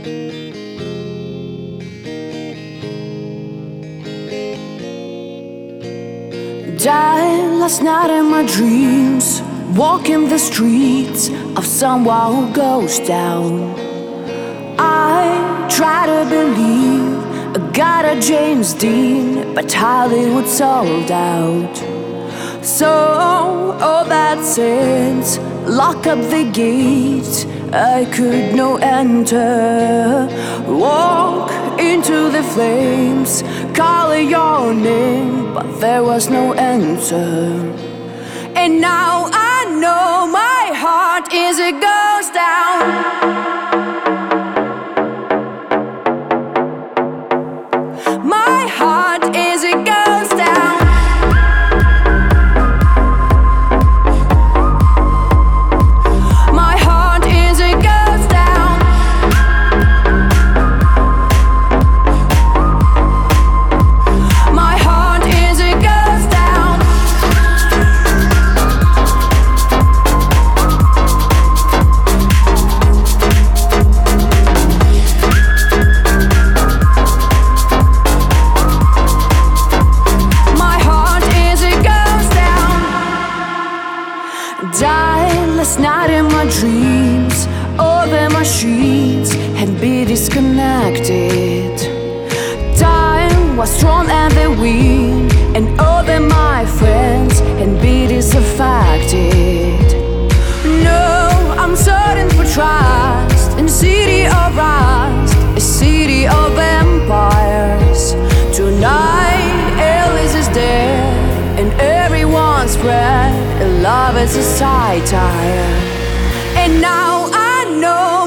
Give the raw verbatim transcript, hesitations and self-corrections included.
Died last night in my dreams, walking the streets of some wild ghost town. I try to believe I got a James Dean, but Hollywood sold out. So all that sense, lock up the gate, I could no enter. Walk into the flames, call your name, but there was no answer. And now I know my heart is a ghost town. My heart is a ghost town. My heart is a ghost town. My heart is a ghost town. My heart is a ghost town. Died last night in my dreams, all the machines had been disconnected. Time was thrown at the wind, and all of my friends had been disaffected. No, I'm searching for trust in a city of rust, a city of vampires. Tonight, Alice is dead, and everyone's spread. Love is a satire, and now I know